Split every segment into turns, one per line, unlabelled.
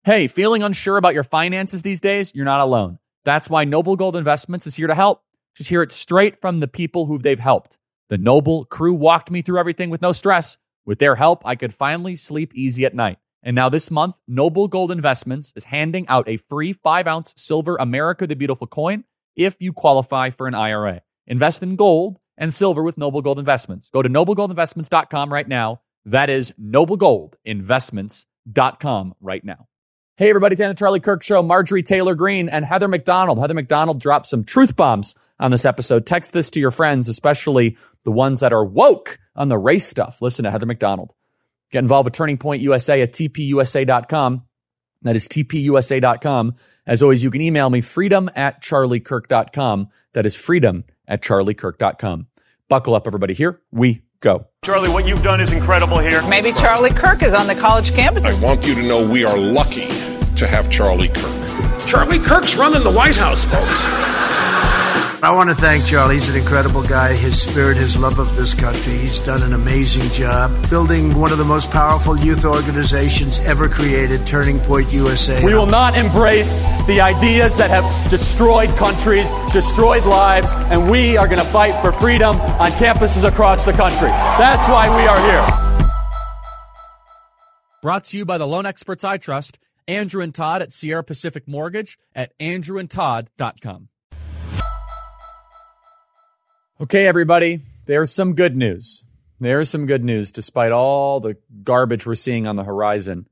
Hey, feeling unsure about your finances these days? You're not alone. That's why Noble Gold Investments is here to help. Just hear it straight from the people who they've helped. The Noble crew walked me through everything with no stress. With their help, I could finally sleep easy at night. And now this month, Noble Gold Investments is handing out a free 5-ounce silver America the Beautiful coin if you qualify for an IRA. Invest in gold and silver with Noble Gold Investments. Go to noblegoldinvestments.com right now. That is noblegoldinvestments.com right now. Hey, everybody, it's the Charlie Kirk Show. Marjorie Taylor Greene and Heather McDonald. Heather McDonald dropped some truth bombs on this episode. Text this to your friends, especially the ones that are woke on the race stuff. Listen to Heather McDonald. Get involved with Turning Point USA at tpusa.com. That is tpusa.com. As always, you can email me, freedom@charliekirk.com. That is freedom@charliekirk.com. Buckle up, everybody. Here we go.
Charlie, what you've done is incredible here.
Maybe Charlie Kirk is on the college campus.
I want you to know we are lucky to have Charlie Kirk.
Charlie Kirk's running the White House, folks.
I want to thank Charlie. He's an incredible guy. His spirit, his love of this country. He's done an amazing job building one of the most powerful youth organizations ever created, Turning Point USA.
We will not embrace the ideas that have destroyed countries, destroyed lives, and we are going to fight for freedom on campuses across the country. That's why we are here. Brought to you by the loan experts I trust, Andrew and Todd at Sierra Pacific Mortgage at andrewandtodd.com. Okay, everybody, there's some good news. There's some good news despite all the garbage we're seeing on the horizon.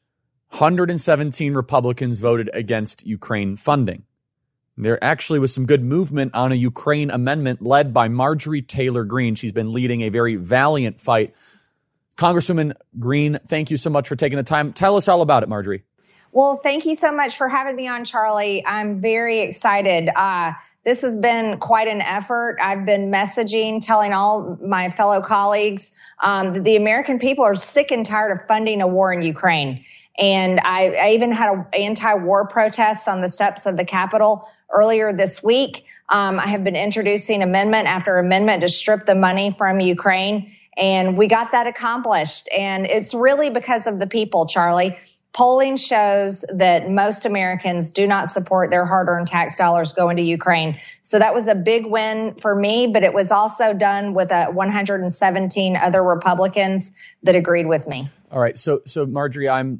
117 Republicans voted against Ukraine funding. There actually was some good movement on a Ukraine amendment led by Marjorie Taylor Greene. She's been leading a very valiant fight. Congresswoman Greene, thank you so much for taking the time. Tell us all about it, Marjorie.
Well, thank you so much for having me on, Charlie. I'm very excited. This has been quite an effort. I've been messaging, telling all my fellow colleagues that the American people are sick and tired of funding a war in Ukraine. And I even had an anti-war protest on the steps of the Capitol earlier this week. I have been introducing amendment after amendment to strip the money from Ukraine. And we got that accomplished. And it's really because of the people, Charlie. Polling shows that most Americans do not support their hard-earned tax dollars going to Ukraine. So that was a big win for me, but it was also done with 117 other Republicans that agreed with me.
All right. So Marjorie, I'm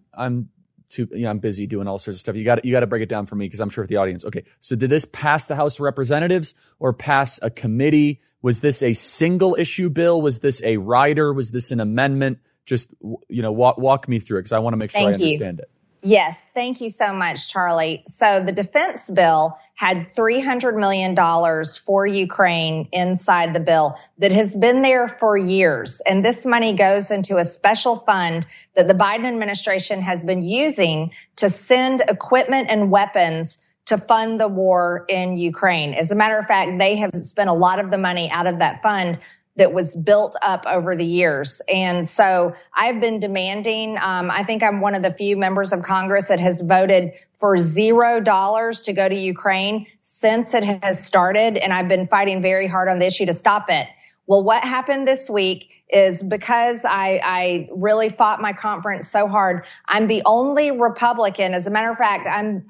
busy doing all sorts of stuff. You got to break it down for me because I'm sure for the audience. Okay. So did this pass the House of Representatives or pass a committee? Was this a single issue bill? Was this a rider? Was this an amendment? Just, walk me through it because I want to make sure I understand it.
Yes. Thank you so much, Charlie. So the defense bill had $300 million for Ukraine inside the bill that has been there for years. And this money goes into a special fund that the Biden administration has been using to send equipment and weapons to fund the war in Ukraine. As a matter of fact, they have spent a lot of the money out of that fund that was built up over the years. And so I've been demanding, I think I'm one of the few members of Congress that has voted for $0 to go to Ukraine since it has started. And I've been fighting very hard on the issue to stop it. Well, what happened this week is because I really fought my conference so hard, I'm the only Republican. As a matter of fact,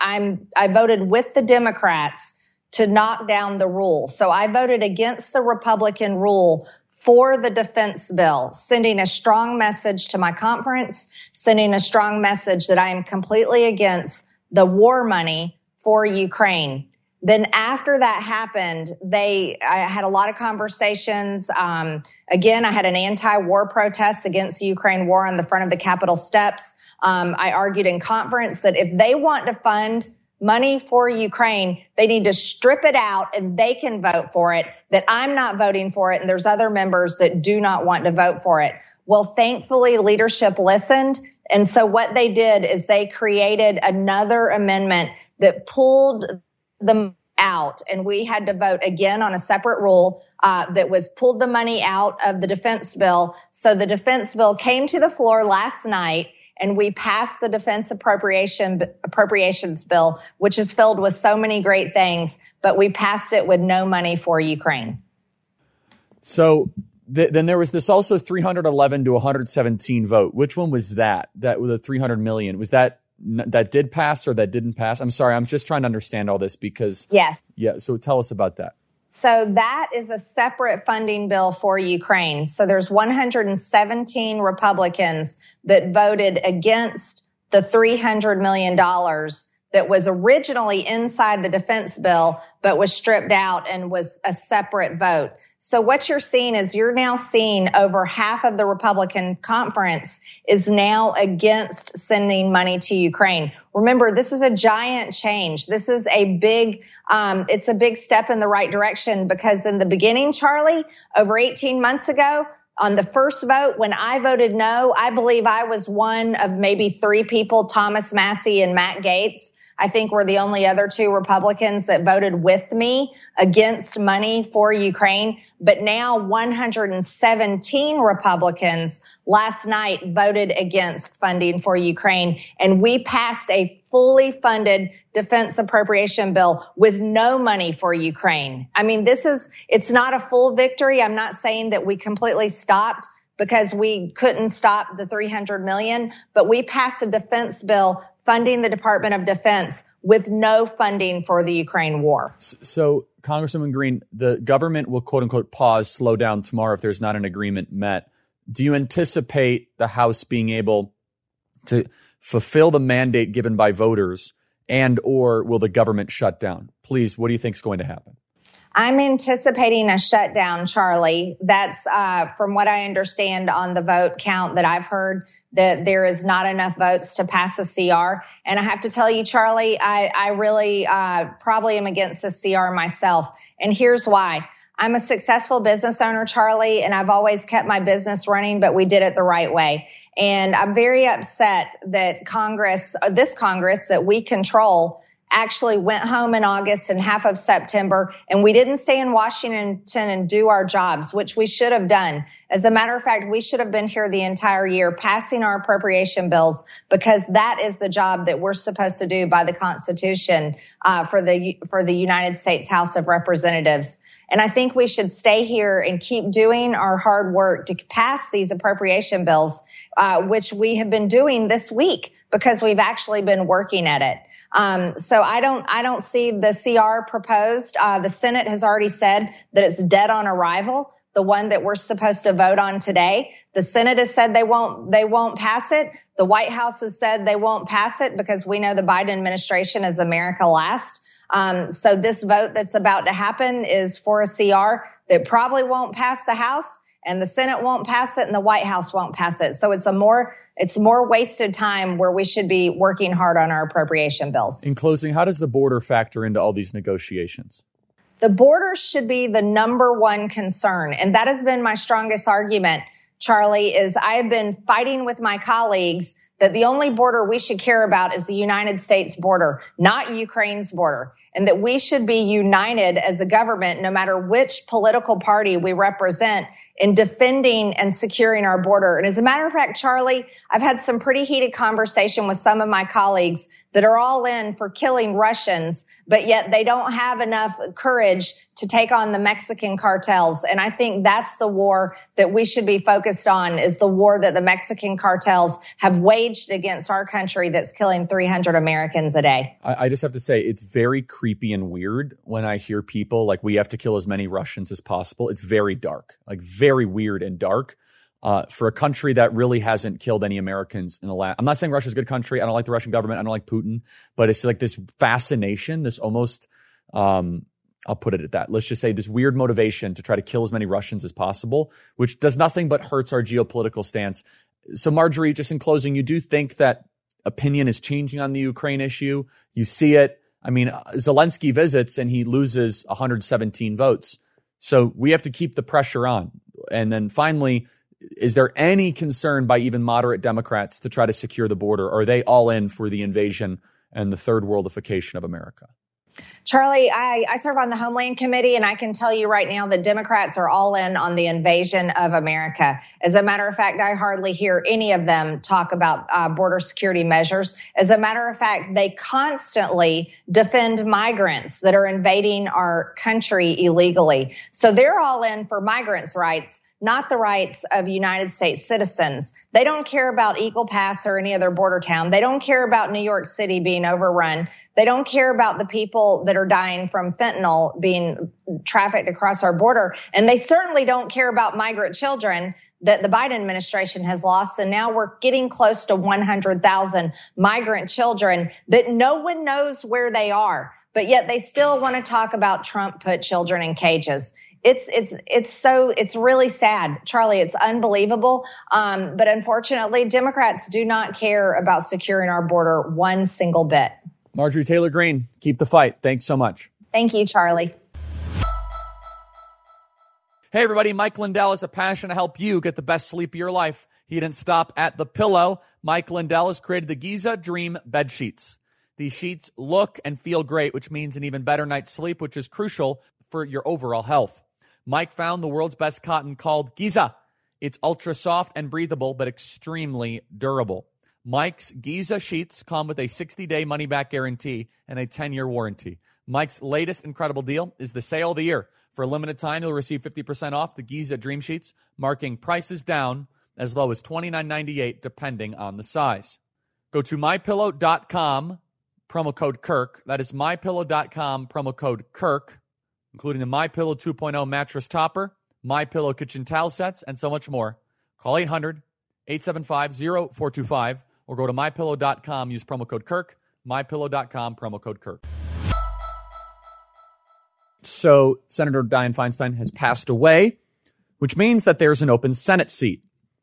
I voted with the Democrats to knock down the rule. So I voted against the Republican rule for the defense bill, sending a strong message to my conference, sending a strong message that I am completely against the war money for Ukraine. Then after that happened, I had a lot of conversations. Again, I had an anti-war protest against the Ukraine war on the front of the Capitol steps. I argued in conference that if they want to fund money for Ukraine, they need to strip it out and they can vote for it, that I'm not voting for it. And there's other members that do not want to vote for it. Well, thankfully, leadership listened. And so what they did is they created another amendment that pulled them out. And we had to vote again on a separate rule that was pulled the money out of the defense bill. So the defense bill came to the floor last night. And we passed the defense appropriations bill, which is filled with so many great things, but we passed it with no money for Ukraine.
So then there was this also 311 to 117 vote. Which one was that? That was the 300 million. Was that that did pass or that didn't pass? I'm sorry, I'm just trying to understand all this because
yes.
Yeah, so tell us about that.
So that is a separate funding bill for Ukraine. So there's 117 Republicans that voted against the $300 million that was originally inside the defense bill, but was stripped out and was a separate vote. So what you're seeing is you're now seeing over half of the Republican conference is now against sending money to Ukraine. Remember, this is a giant change. This is a big, it's a big step in the right direction because in the beginning, Charlie, over 18 months ago, on the first vote, when I voted no, I believe I was one of maybe three people, Thomas Massie and Matt Gaetz, I think we're the only other two Republicans that voted with me against money for Ukraine. But now 117 Republicans last night voted against funding for Ukraine. And we passed a fully funded defense appropriation bill with no money for Ukraine. I mean, it's not a full victory. I'm not saying that we completely stopped because we couldn't stop the $300 million, but we passed a defense bill funding the Department of Defense with no funding for the Ukraine war.
So, Congresswoman Green, the government will, quote unquote, pause, slow down tomorrow if there's not an agreement met. Do you anticipate the House being able to fulfill the mandate given by voters, and or will the government shut down? Please, what do you think is going to happen?
I'm anticipating a shutdown, Charlie. That's from what I understand on the vote count that I've heard, that there is not enough votes to pass a CR. And I have to tell you, Charlie, I really probably am against the CR myself. And here's why. I'm a successful business owner, Charlie, and I've always kept my business running, but we did it the right way. And I'm very upset that this Congress that we control, actually went home in August and half of September, and we didn't stay in Washington and do our jobs, which we should have done. As a matter of fact, we should have been here the entire year passing our appropriation bills because that is the job that we're supposed to do by the Constitution for the United States House of Representatives. And I think we should stay here and keep doing our hard work to pass these appropriation bills, which we have been doing this week because we've actually been working at it. So I don't see the CR proposed. The Senate has already said that it's dead on arrival, the one that we're supposed to vote on today. The Senate has said they won't pass it. The White House has said they won't pass it because we know the Biden administration is America last. So this vote that's about to happen is for a CR that probably won't pass the House, and the Senate won't pass it, and the White House won't pass it. So it's more wasted time where we should be working hard on our appropriation bills.
In closing, how does the border factor into all these negotiations?
The border should be the number one concern. And that has been my strongest argument, Charlie, is I have been fighting with my colleagues that the only border we should care about is the United States border, not Ukraine's border, and that we should be united as a government, no matter which political party we represent, in defending and securing our border. And as a matter of fact, Charlie, I've had some pretty heated conversation with some of my colleagues that are all in for killing Russians, but yet they don't have enough courage to take on the Mexican cartels. And I think that's the war that we should be focused on, is the war that the Mexican cartels have waged against our country that's killing 300 Americans a day.
I just have to say, it's very creepy and weird when I hear people like, we have to kill as many Russians as possible. It's very dark, like very weird and dark. For a country that really hasn't killed any Americans in the last. I'm not saying Russia's a good country. I don't like the Russian government. I don't like Putin. But it's like this fascination, this almost, I'll put it at that. Let's just say this weird motivation to try to kill as many Russians as possible, which does nothing but hurts our geopolitical stance. So, Marjorie, just in closing, you do think that opinion is changing on the Ukraine issue? You see it. I mean, Zelensky visits and he loses 117 votes. So we have to keep the pressure on. And then finally, is there any concern by even moderate Democrats to try to secure the border? Or are they all in for the invasion and the third worldification of America?
Charlie, I serve on the Homeland Committee, and I can tell you right now that Democrats are all in on the invasion of America. As a matter of fact, I hardly hear any of them talk about border security measures. As a matter of fact, they constantly defend migrants that are invading our country illegally. So they're all in for migrants' rights, not the rights of United States citizens. They don't care about Eagle Pass or any other border town. They don't care about New York City being overrun. They don't care about the people that are dying from fentanyl being trafficked across our border. And they certainly don't care about migrant children that the Biden administration has lost. And now we're getting close to 100,000 migrant children that no one knows where they are. But yet they still want to talk about Trump put children in cages. It's really sad, Charlie. It's unbelievable. But unfortunately, Democrats do not care about securing our border one single bit.
Marjorie Taylor Greene, keep the fight. Thanks so much.
Thank you, Charlie.
Hey, everybody. Mike Lindell has a passion to help you get the best sleep of your life. He didn't stop at the pillow. Mike Lindell has created the Giza Dream bed sheets. These sheets look and feel great, which means an even better night's sleep, which is crucial for your overall health. Mike found the world's best cotton called Giza. It's ultra soft and breathable, but extremely durable. Mike's Giza sheets come with a 60-day money-back guarantee and a 10-year warranty. Mike's latest incredible deal is the sale of the year. For a limited time, you'll receive 50% off the Giza Dream Sheets, marking prices down as low as $29.98, depending on the size. Go to MyPillow.com, promo code Kirk. That is MyPillow.com, promo code Kirk, including the MyPillow 2.0 mattress topper, MyPillow kitchen towel sets, and so much more. Call 800-875-0425 or go to MyPillow.com, use promo code Kirk, MyPillow.com, promo code Kirk. So Senator Dianne Feinstein has passed away, which means that there's an open Senate seat.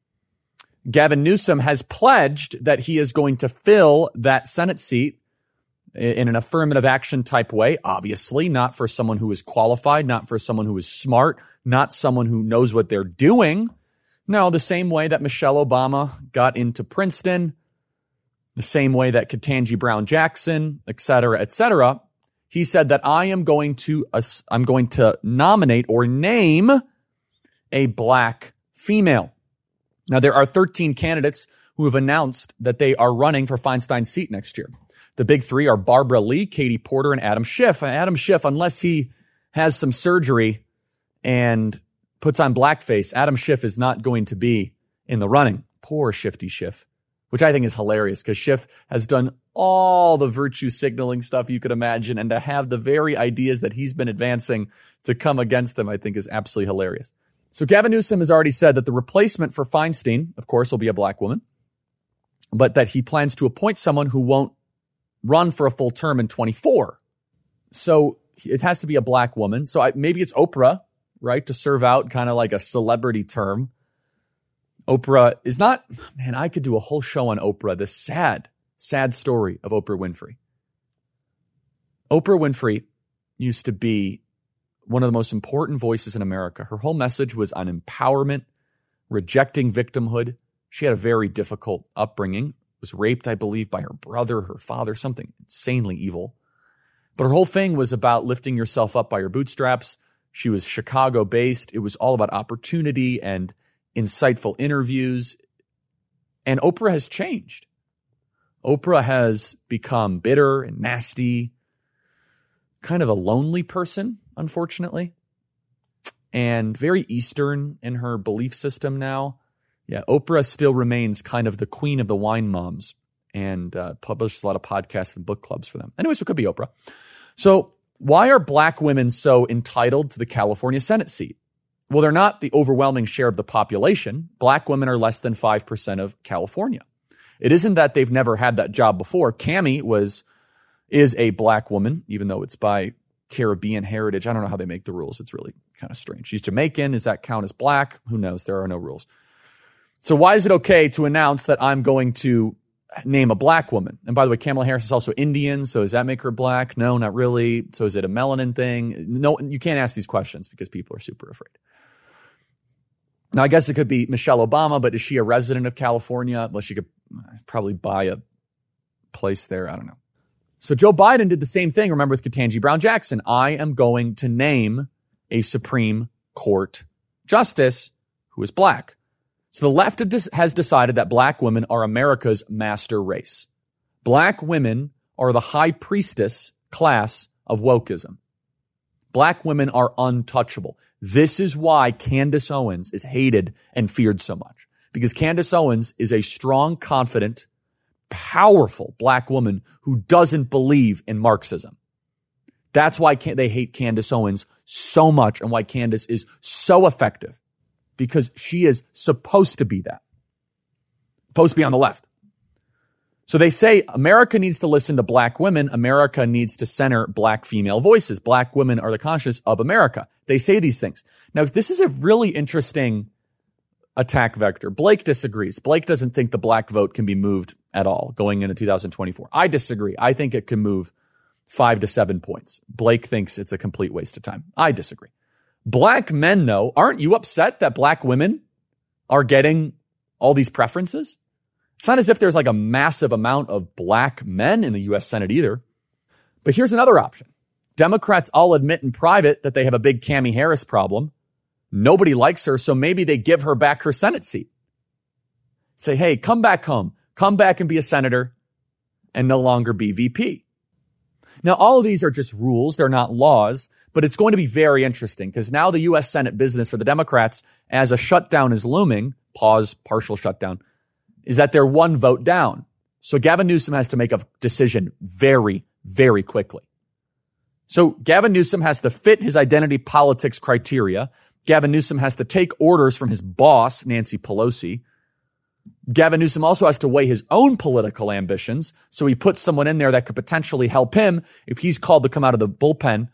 Gavin Newsom has pledged that he is going to fill that Senate seat in an affirmative action type way, obviously, not for someone who is qualified, not for someone who is smart, not someone who knows what they're doing. No, the same way that Michelle Obama got into Princeton, the same way that Ketanji Brown Jackson, et cetera, he said that I'm going to nominate or name a black female. Now, there are 13 candidates who have announced that they are running for Feinstein's seat next year. The big three are Barbara Lee, Katie Porter, and Adam Schiff. And Adam Schiff, unless he has some surgery and puts on blackface, Adam Schiff is not going to be in the running. Poor Shifty Schiff, which I think is hilarious because Schiff has done all the virtue signaling stuff you could imagine, and to have the very ideas that he's been advancing to come against them, I think is absolutely hilarious. So Gavin Newsom has already said that the replacement for Feinstein, of course, will be a black woman, but that he plans to appoint someone who won't run for a full term in 24. So it has to be a black woman. So maybe it's Oprah, right, to serve out kind of like a celebrity term. Oprah is not, man, I could do a whole show on Oprah, this sad story of Oprah Winfrey. Oprah Winfrey used to be one of the most important voices in America. Her whole message was on empowerment, rejecting victimhood. She had a very difficult upbringing, was raped, I believe, by her brother, her father, something insanely evil. But her whole thing was about lifting yourself up by your bootstraps. She was Chicago-based. It was all about opportunity and insightful interviews. And Oprah has changed. Oprah has become bitter and nasty, kind of a lonely person, unfortunately, and very Eastern in her belief system now. Yeah, Oprah still remains kind of the queen of the wine moms and publishes a lot of podcasts and book clubs for them. Anyway, so it could be Oprah. So why are black women so entitled to the California Senate seat? Well, they're not the overwhelming share of the population. Black women are less than 5% of California. It isn't that they've never had that job before. Cammie is a black woman, even though it's by Caribbean heritage. I don't know how they make the rules. It's really kind of strange. She's Jamaican. Does that count as black? Who knows? There are no rules. So why is it okay to announce that I'm going to name a black woman? And by the way, Kamala Harris is also Indian, so does that make her black? No, not really. So is it a melanin thing? No, you can't ask these questions because people are super afraid. Now, I guess it could be Michelle Obama, but is she a resident of California? Well, she could probably buy a place there. I don't know. So Joe Biden did the same thing, remember, with Ketanji Brown Jackson. I am going to name a Supreme Court justice who is black. So the left has decided that black women are America's master race. Black women are the high priestess class of wokeism. Black women are untouchable. This is why Candace Owens is hated and feared so much, because Candace Owens is a strong, confident, powerful black woman who doesn't believe in Marxism. That's why they hate Candace Owens so much and why Candace is so effective, because she is supposed to be that. Supposed to be on the left. So they say America needs to listen to black women. America needs to center black female voices. Black women are the conscience of America. They say these things. Now, this is a really interesting attack vector. Blake disagrees. Blake doesn't think the black vote can be moved at all going into 2024. I disagree. I think it can move 5 to 7 points. Blake thinks it's a complete waste of time. I disagree. Black men, though, aren't you upset that black women are getting all these preferences? It's not as if there's like a massive amount of black men in the U.S. Senate either. But here's another option. Democrats all admit in private that they have a big Kamala Harris problem. Nobody likes her, so maybe they give her back her Senate seat. Say, hey, come back home. Come back and be a senator and no longer be VP. Now, all of these are just rules. They're not laws, but it's going to be very interesting because now the U.S. Senate business for the Democrats, as a shutdown is looming, partial shutdown, is that they're one vote down. So Gavin Newsom has to make a decision very, very quickly. So Gavin Newsom has to fit his identity politics criteria. Gavin Newsom has to take orders from his boss, Nancy Pelosi. Gavin Newsom also has to weigh his own political ambitions. So he puts someone in there that could potentially help him if he's called to come out of the bullpen.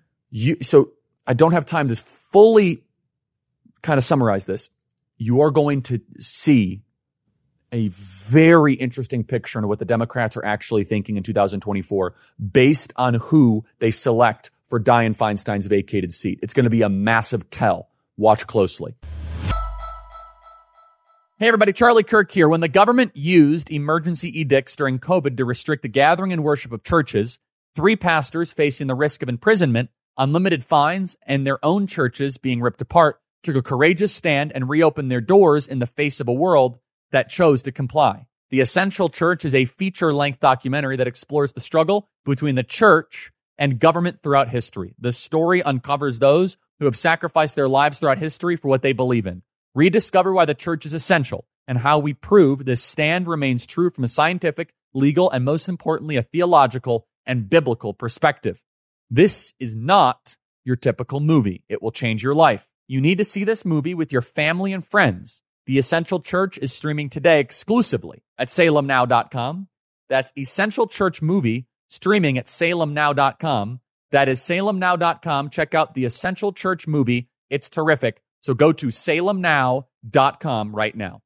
So I don't have time to fully kind of summarize this. You are going to see a very interesting picture of what the Democrats are actually thinking in 2024 based on who they select for Dianne Feinstein's vacated seat. It's going to be a massive tell. Watch closely. Hey everybody, Charlie Kirk here. When the government used emergency edicts during COVID to restrict the gathering and worship of churches, 3 pastors facing the risk of imprisonment, unlimited fines, and their own churches being ripped apart took a courageous stand and reopened their doors in the face of a world that chose to comply. The Essential Church is a feature-length documentary that explores the struggle between the church and government throughout history. The story uncovers those who have sacrificed their lives throughout history for what they believe in. Rediscover why the church is essential and how we prove this stand remains true from a scientific, legal, and most importantly, a theological and biblical perspective. This is not your typical movie. It will change your life. You need to see this movie with your family and friends. The Essential Church is streaming today exclusively at salemnow.com. That's Essential Church movie streaming at salemnow.com. That is salemnow.com. Check out the Essential Church movie. It's terrific. So go to salemnow.com right now.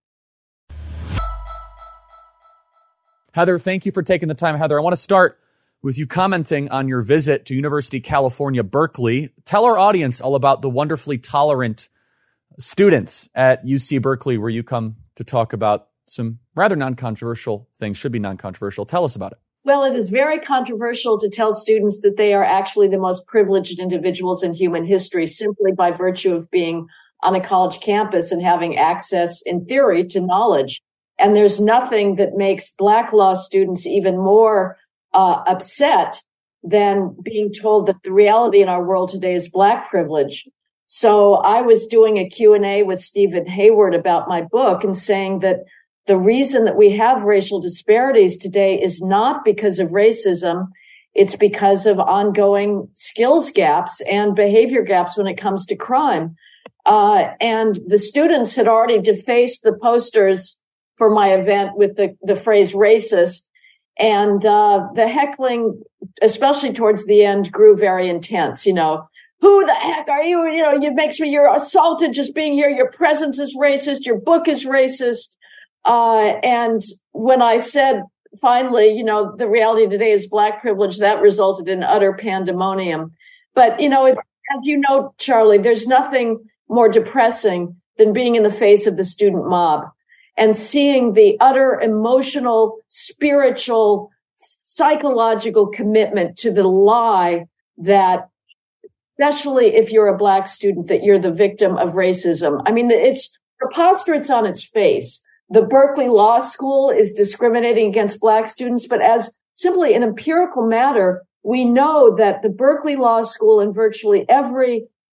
Heather, thank you for taking the time. Heather, I want to start with you commenting on your visit to University of California, Berkeley. Tell our audience all about the wonderfully tolerant students at UC Berkeley, where you come to talk about some rather non-controversial things, should be non-controversial. Tell us about it.
Well, it is very controversial to tell students that they are actually the most privileged individuals in human history simply by virtue of being on a college campus and having access, in theory, to knowledge. And there's nothing that makes Black law students even more upset than being told that the reality in our world today is Black privilege. So I was doing a Q&A with Stephen Hayward about my book and saying that the reason that we have racial disparities today is not because of racism. It's because of ongoing skills gaps and behavior gaps when it comes to crime. And the students had already defaced the posters for my event with the phrase racist. And the heckling, especially towards the end, grew very intense. You know, who the heck are you? You know, you make sure you're assaulted just being here. Your presence is racist. Your book is racist. And when I said, finally, you know, the reality today is Black privilege, that resulted in utter pandemonium. But, you know, as you know, Charlie, there's nothing more depressing than being in the face of the student mob and seeing the utter emotional, spiritual, psychological commitment to the lie that, especially if you're a Black student, that you're the victim of racism. I mean, it's preposterous on its face. The Berkeley Law School is discriminating against Black students, but as simply an empirical matter, we know that the Berkeley Law School and virtually every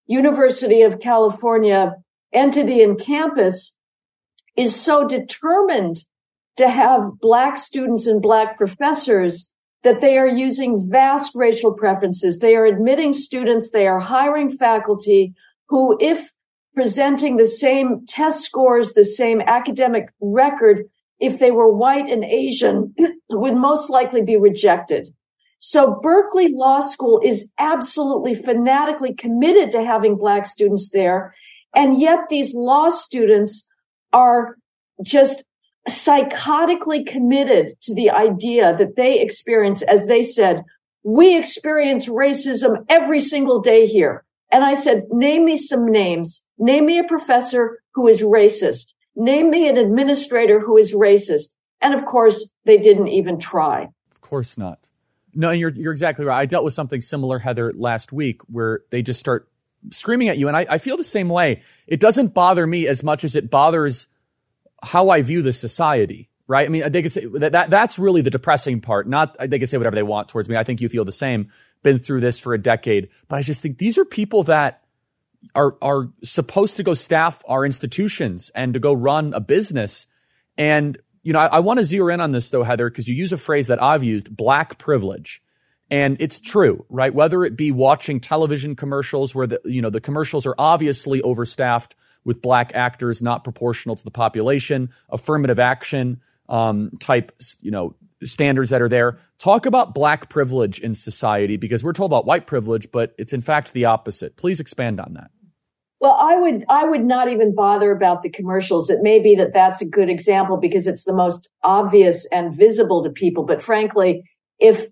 University of California entity and campus is so determined to have Black students and Black professors that they are using vast racial preferences. They are admitting students, they are hiring faculty who, if presenting the same test scores, the same academic record, if they were white and Asian, would most likely be rejected. So Berkeley Law School is absolutely fanatically committed to having Black students there. And yet these law students are just psychotically committed to the idea that they experience, as they said, we experience racism every single day here. And I said, name me some names. Name me a professor who is racist. Name me an administrator who is racist. And of course, they didn't even try.
Of course not. No, and you're exactly right. I dealt with something similar, Heather, last week where they just start screaming at you. And I feel the same way. It doesn't bother me as much as it bothers how I view the society, right? I mean, they could say that's really the depressing part. Not they could say whatever they want towards me. I think you feel the same. Been through this for a decade. But I just think these are people that are supposed to go staff our institutions and to go run a business. And, you know, I want to zero in on this, though, Heather, because you use a phrase that I've used, Black privilege. And it's true, right? Whether it be watching television commercials where the commercials are obviously overstaffed with Black actors not proportional to the population, affirmative action type, standards that are there. Talk about Black privilege in society, because we're told about white privilege, but it's in fact the opposite. Please expand on that.
Well, I would not even bother about the commercials. It may be that that's a good example because it's the most obvious and visible to people. But frankly, if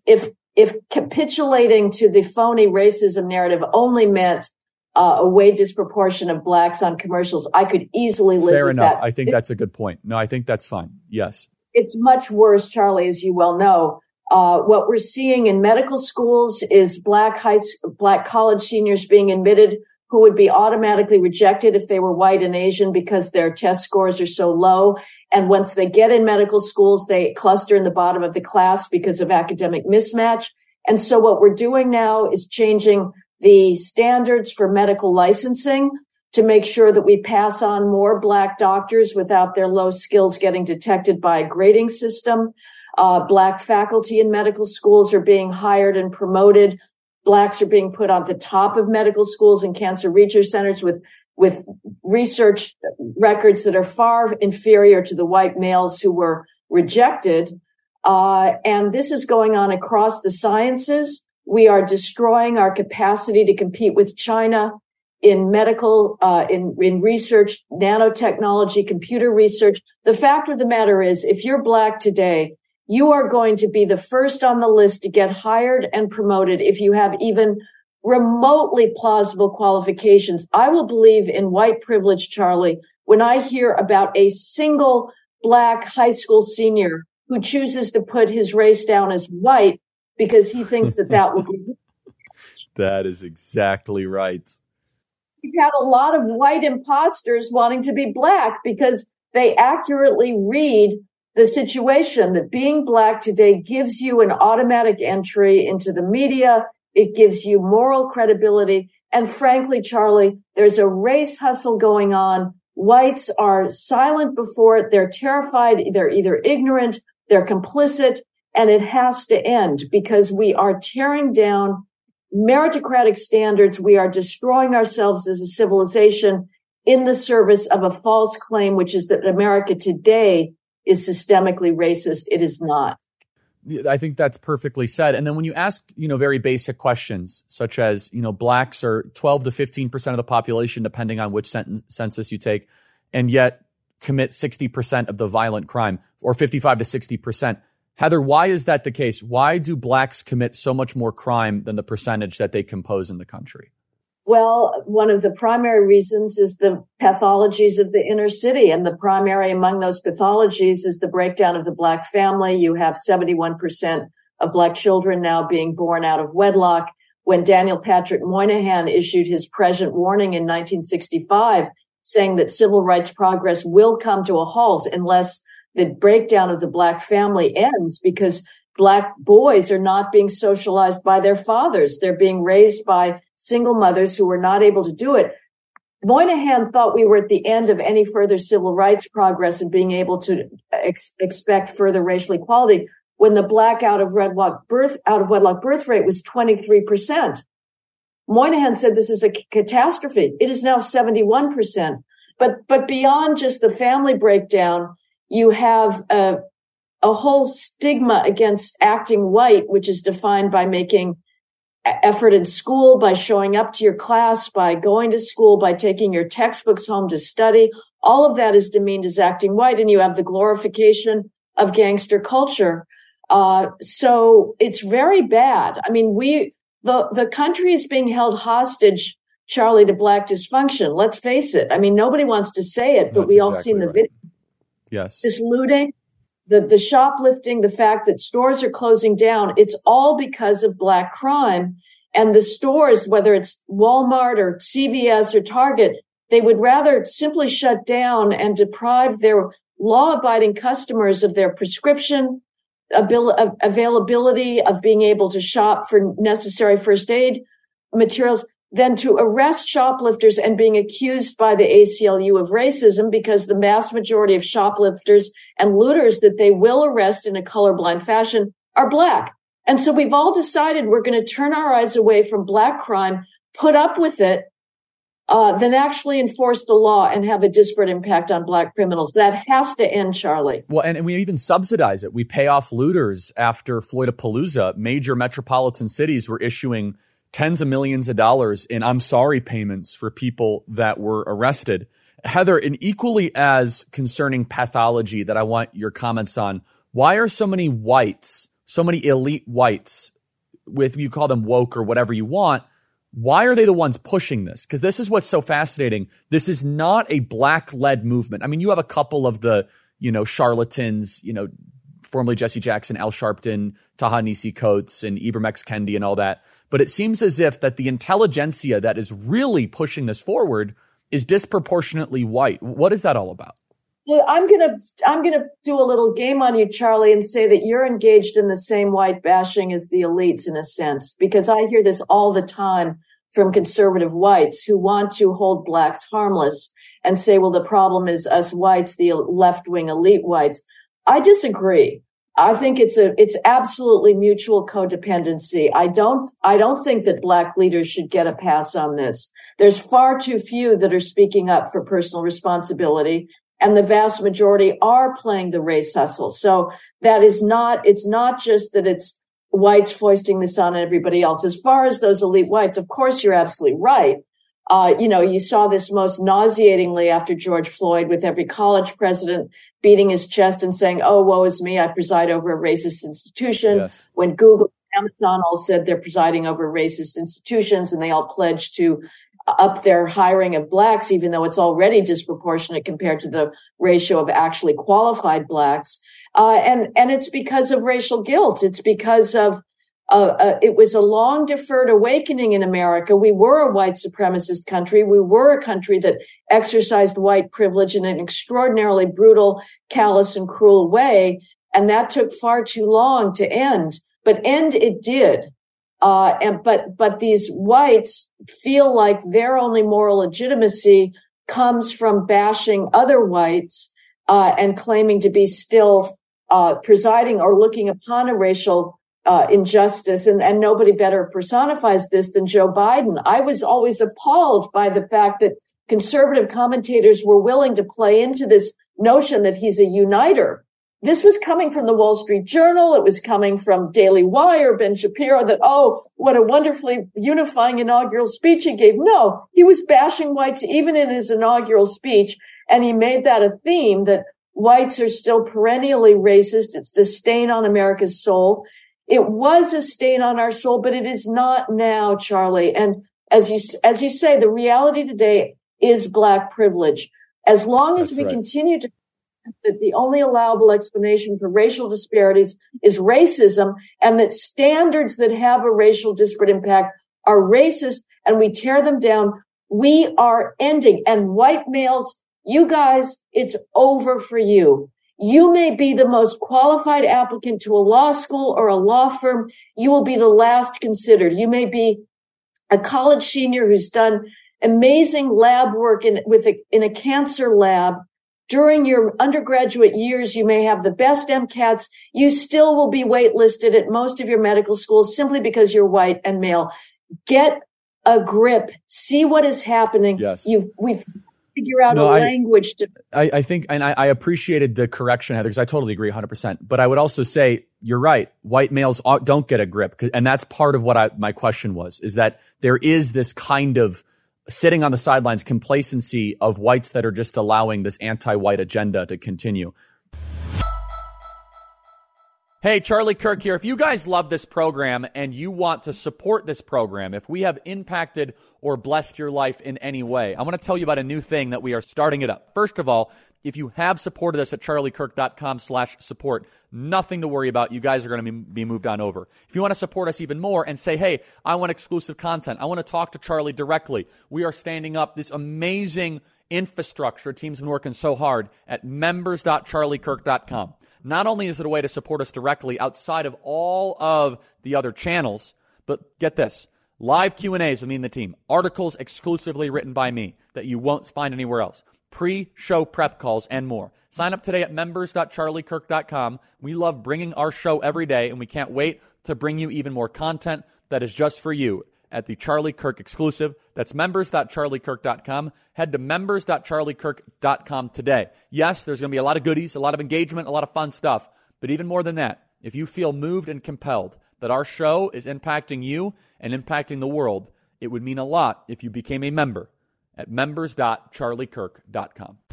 capitulating to the phony racism narrative only meant a way disproportion of Blacks on commercials, I could easily live with that.
Fair enough. I think that's a good point. No, I think that's fine. Yes.
It's much worse, Charlie, as you well know. What we're seeing in medical schools is Black college seniors being admitted who would be automatically rejected if they were white and Asian because their test scores are so low. And once they get in medical schools, they cluster in the bottom of the class because of academic mismatch. And so what we're doing now is changing the standards for medical licensing to make sure that we pass on more Black doctors without their low skills getting detected by a grading system. Black faculty in medical schools are being hired and promoted. Blacks are being put on the top of medical schools and cancer research centers with research records that are far inferior to the white males who were rejected. And this is going on across the sciences. We are destroying our capacity to compete with China in medical, in research, nanotechnology, computer research. The fact of the matter is, if you're Black today, you are going to be the first on the list to get hired and promoted if you have even remotely plausible qualifications. I will believe in white privilege, Charlie, when I hear about a single Black high school senior who chooses to put his race down as white because he thinks that would be.
That is exactly right.
You have a lot of white imposters wanting to be Black because they accurately read the situation that being Black today gives you an automatic entry into the media. It gives you moral credibility. And frankly, Charlie, there's a race hustle going on. Whites are silent before it. They're terrified. They're either ignorant, they're complicit, and it has to end because we are tearing down meritocratic standards. We are destroying ourselves as a civilization in the service of a false claim, which is that America today is systemically racist. It is not.
I think that's perfectly said. And then when you ask, very basic questions, such as, Blacks are 12 to 15% of the population, depending on which census you take, and yet commit 60% of the violent crime, or 55 to 60%. Heather, why is that the case? Why do Blacks commit so much more crime than the percentage that they compose in the country?
Well, one of the primary reasons is the pathologies of the inner city. And the primary among those pathologies is the breakdown of the Black family. You have 71% of Black children now being born out of wedlock. When Daniel Patrick Moynihan issued his prescient warning in 1965, saying that civil rights progress will come to a halt unless the breakdown of the Black family ends, because Black boys are not being socialized by their fathers. They're being raised by single mothers who were not able to do it. Moynihan thought we were at the end of any further civil rights progress and being able to expect further racial equality when the black out of wedlock birth rate was 23%. Moynihan said this is a catastrophe. It is now 71%. But beyond just the family breakdown, you have a whole stigma against acting white, which is defined by making effort in school, by showing up to your class, by going to school, by taking your textbooks home to study. All of that is demeaned as acting white, and you have the glorification of gangster culture. So it's very bad. I mean, the country is being held hostage, Charlie, to black dysfunction. Let's face it. I mean, nobody wants to say it, but we all seen the video.
Yes.
This looting, the shoplifting, the fact that stores are closing down, it's all because of black crime. And the stores, whether it's Walmart or CVS or Target, they would rather simply shut down and deprive their law-abiding customers of their prescription availability, of being able to shop for necessary first aid materials, than to arrest shoplifters and being accused by the ACLU of racism, because the mass majority of shoplifters and looters that they will arrest in a colorblind fashion are black. And so we've all decided we're going to turn our eyes away from black crime, put up with it, then actually enforce the law and have a disparate impact on black criminals. That has to end, Charlie.
Well, and we even subsidize it. We pay off looters after Floydapalooza. Major metropolitan cities were issuing tens of millions of dollars in I'm sorry payments for people that were arrested. Heather, an equally as concerning pathology that I want your comments on, why are so many whites, so many elite whites, with you call them woke or whatever you want, why are they the ones pushing this? Because this is what's so fascinating. This is not a black-led movement. I mean, you have a couple of the, charlatans, formerly Jesse Jackson, Al Sharpton, Ta-Nehisi Coates, and Ibram X. Kendi and all that. But it seems as if that the intelligentsia that is really pushing this forward is disproportionately white. What is that all about?
Well, I'm gonna do a little game on you, Charlie, and say that you're engaged in the same white bashing as the elites in a sense, because I hear this all the time from conservative whites who want to hold blacks harmless and say, well, the problem is us whites, the left-wing elite whites. I disagree. I think it's absolutely mutual codependency. I don't think that black leaders should get a pass on this. There's far too few that are speaking up for personal responsibility, and the vast majority are playing the race hustle. So it's not just that it's whites foisting this on everybody else. As far as those elite whites, of course, you're absolutely right. You saw this most nauseatingly after George Floyd, with every college president beating his chest and saying, oh, woe is me, I preside over a racist institution. Yes. When Google and Amazon all said they're presiding over racist institutions, and they all pledged to up their hiring of blacks, even though it's already disproportionate compared to the ratio of actually qualified blacks. And it's because of racial guilt. It's because of it was a long deferred awakening in America. We were a white supremacist country. We were a country that exercised white privilege in an extraordinarily brutal, callous, and cruel way. And that took far too long to end, but end it did. But these whites feel like their only moral legitimacy comes from bashing other whites, and claiming to be still, presiding or looking upon a racial injustice, and nobody better personifies this than Joe Biden. I was always appalled by the fact that conservative commentators were willing to play into this notion that he's a uniter. This was coming from the Wall Street Journal. It was coming from Daily Wire, Ben Shapiro, that, oh, what a wonderfully unifying inaugural speech he gave. No, he was bashing whites even in his inaugural speech, and he made that a theme that whites are still perennially racist. It's the stain on America's soul. It was a stain on our soul, but it is not now, Charlie. And as you say, the reality today is black privilege. As long as we continue to, that the only allowable explanation for racial disparities is racism, and that standards that have a racial disparate impact are racist, and we tear them down, we are ending. And white males, you guys, it's over for you. You may be the most qualified applicant to a law school or a law firm. You will be the last considered. You may be a college senior who's done amazing lab work in a cancer lab. During your undergraduate years, you may have the best MCATs. You still will be waitlisted at most of your medical schools simply because you're white and male. Get a grip. See what is happening.
Yes.
We've figure out language to.
I think, and I appreciated the correction, Heather, because I totally agree 100%. But I would also say, you're right. White males don't get a grip. And that's part of what my question was, is that there is this kind of sitting on the sidelines complacency of whites that are just allowing this anti-white agenda to continue. Hey, Charlie Kirk here. If you guys love this program and you want to support this program, if we have impacted or blessed your life in any way, I want to tell you about a new thing that we are starting it up. First of all, if you have supported us at charliekirk.com/support, nothing to worry about. You guys are going to be moved on over. If you want to support us even more and say, hey, I want exclusive content, I want to talk to Charlie directly, we are standing up this amazing infrastructure. Team's been working so hard at members.charliekirk.com. Not only is it a way to support us directly outside of all of the other channels, but get this, live Q&As with me and the team, articles exclusively written by me that you won't find anywhere else, pre-show prep calls, and more. Sign up today at members.charliekirk.com. We love bringing our show every day, and we can't wait to bring you even more content that is just for you at the Charlie Kirk exclusive. That's members.charliekirk.com. Head to members.charliekirk.com today. Yes, there's going to be a lot of goodies, a lot of engagement, a lot of fun stuff. But even more than that, if you feel moved and compelled that our show is impacting you and impacting the world, it would mean a lot if you became a member at members.charliekirk.com.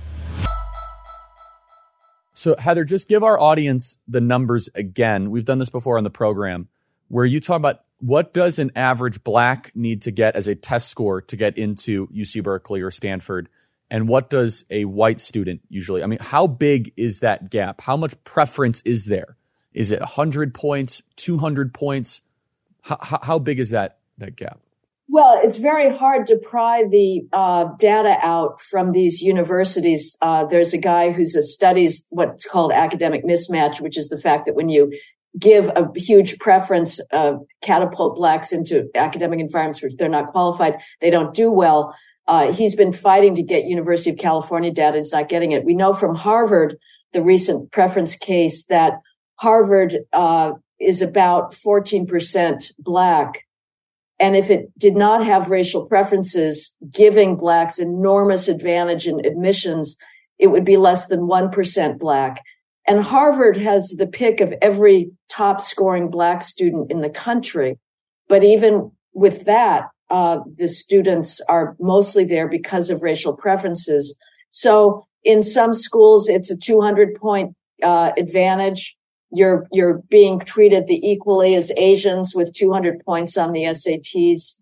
So, Heather, just give our audience the numbers again. We've done this before on the program, where you talk about what does an average black need to get as a test score to get into UC Berkeley or Stanford, and what does a white student usually? I mean, how big is that gap? How much preference is there? Is it 100 points, 200 points? How big is that gap?
Well, it's very hard to pry the data out from these universities. There's a guy who studies what's called academic mismatch, which is the fact that when you give a huge preference, catapult blacks into academic environments which they're not qualified, they don't do well. He's been fighting to get University of California data. He's not getting it. We know from Harvard, the recent preference case, that Harvard is about 14% black. And if it did not have racial preferences, giving blacks enormous advantage in admissions, it would be less than 1% black. And Harvard has the pick of every top scoring black student in the country. But even with that, the students are mostly there because of racial preferences. So in some schools, it's a 200-point advantage. You're being treated equally as Asians with 200 points on the SATs.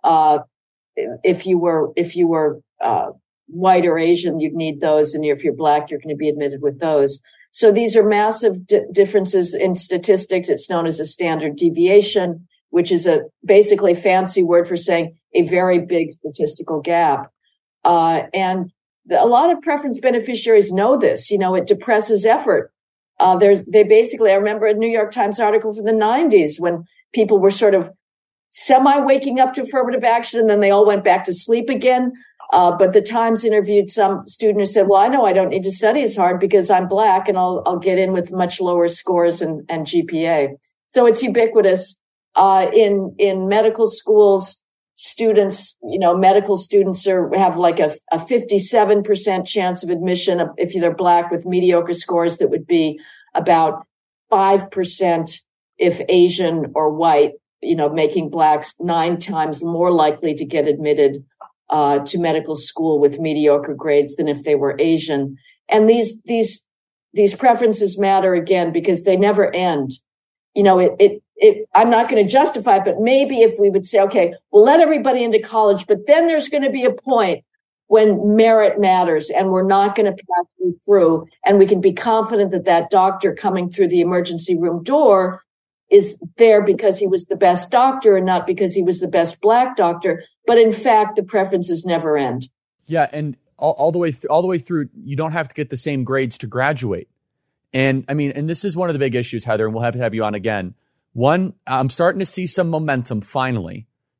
If you were white or Asian, you'd need those. And if you're black, you're going to be admitted with those. So these are massive differences in statistics. It's known as a standard deviation, which is a basically fancy word for saying a very big statistical gap. And a lot of preference beneficiaries know this. You know, it depresses effort. I remember a New York Times article from the 90s when people were sort of semi-waking up to affirmative action and then they all went back to sleep again. But the Times interviewed some student who said, well, I know I don't need to study as hard because I'm black and I'll get in with much lower scores and GPA. So it's ubiquitous. In medical schools, students, medical students have like a 57% chance of admission if they're black with mediocre scores. That would be about 5% if Asian or white, making blacks 9 times more likely to get admitted to medical school with mediocre grades than if they were Asian. And these preferences matter again because they never end. I'm not going to justify it, but maybe if we would say, okay, we'll let everybody into college, but then there's going to be a point when merit matters and we're not going to pass you through, and we can be confident that that doctor coming through the emergency room door is there because he was the best doctor and not because he was the best black doctor. But in fact, the preferences never end.
Yeah, and all the way through, you don't have to get the same grades to graduate. And I mean, and this is one of the big issues, Heather, and we'll have to have you on again. One, I'm starting to see some momentum finally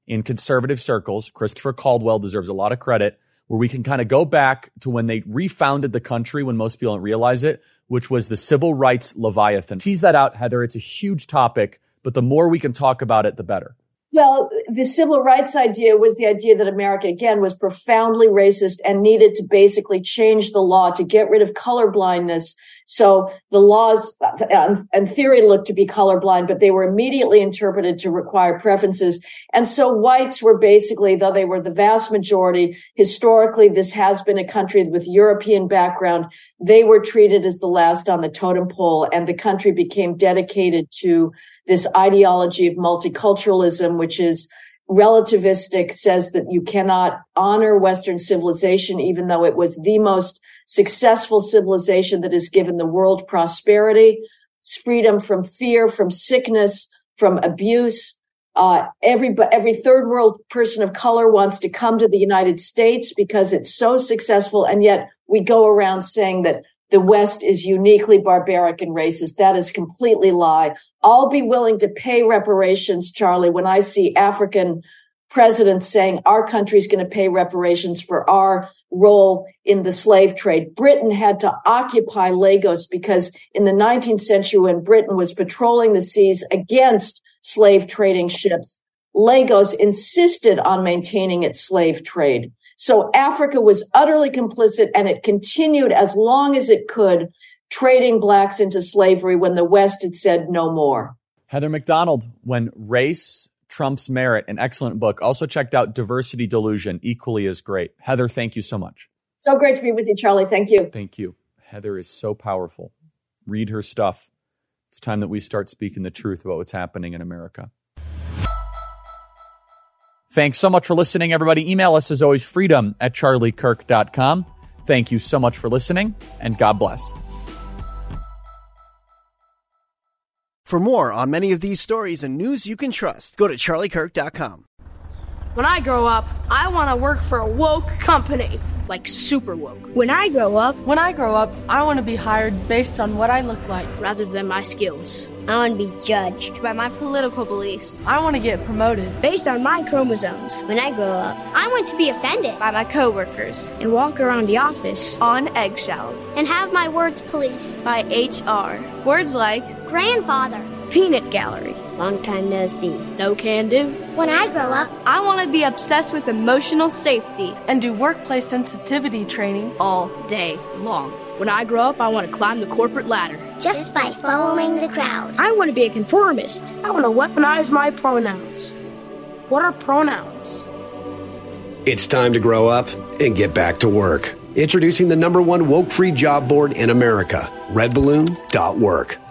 in conservative circles. Christopher Caldwell deserves a lot of credit, where we can kind of go back to when they refounded the country when most people don't realize it, which was the civil rights Leviathan. Tease that out, Heather. It's a huge topic, but the more we can talk about it, the better.
Well, the civil rights idea was the idea that America, again, was profoundly racist and needed to basically change the law to get rid of colorblindness. So the laws, in theory, looked to be colorblind, but they were immediately interpreted to require preferences. And so whites were basically, though they were the vast majority, historically, this has been a country with European background. They were treated as the last on the totem pole, and the country became dedicated to this ideology of multiculturalism, which is relativistic, says that you cannot honor Western civilization, even though it was the most successful civilization that has given the world prosperity, freedom from fear, from sickness, from abuse. Every third world person of color wants to come to the United States because it's so successful. And yet we go around saying that the West is uniquely barbaric and racist. That is completely lie. I'll be willing to pay reparations, Charlie, when I see African presidents saying our country is going to pay reparations for our role in the slave trade. Britain had to occupy Lagos because in the 19th century, when Britain was patrolling the seas against slave trading ships, Lagos insisted on maintaining its slave trade. So Africa was utterly complicit, and it continued as long as it could, trading blacks into slavery when the West had said no more.
Heather McDonald, When Race Trumps Merit, an excellent book. Also checked out Diversity Delusion, equally as great. Heather, thank you so much.
So great to be with you, Charlie. Thank you.
Thank you. Heather is so powerful. Read her stuff. It's time that we start speaking the truth about what's happening in America. Thanks so much for listening, everybody. Email us, as always, freedom@charliekirk.com. Thank you so much for listening, and God bless.
For more on many of these stories and news you can trust, go to charliekirk.com.
When I grow up, I want to work for a woke company, like super woke.
When I grow up,
I want to be hired based on what I look like rather than my skills.
I want to be judged by my political beliefs.
I want to get promoted
based on my chromosomes. When I grow up,
I want to be offended
by my coworkers and walk around the office
on eggshells
and have my words policed
by HR. Words like
grandfather,
peanut gallery, long time no see,
no can do.
When I grow up,
I want to be obsessed with emotional safety and do workplace sensitivity training all day long. When I grow up, I want to climb the corporate ladder
just by following the crowd.
I want to be a conformist.
I want to weaponize my pronouns. What are pronouns?
It's time to grow up and get back to work. Introducing the #1 woke-free job board in America, redballoon.work.